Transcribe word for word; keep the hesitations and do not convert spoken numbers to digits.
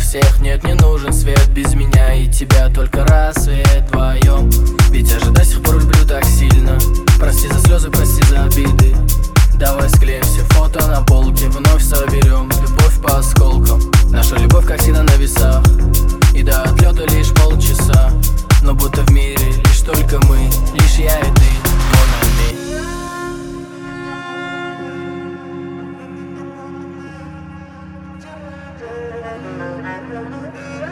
всех. Нет, не нужен свет без меня и тебя, только рассвет вдвоем. Ведь я же до сих пор люблю так сильно. Прости за слезы, прости за обиды. Давай склеим все фото на полке, вновь соберем любовь по осколкам. Наша любовь, как всегда, на весах, и до отлета лишь полчаса. Но будто в мире лишь только мы, лишь я и ты, mon ami.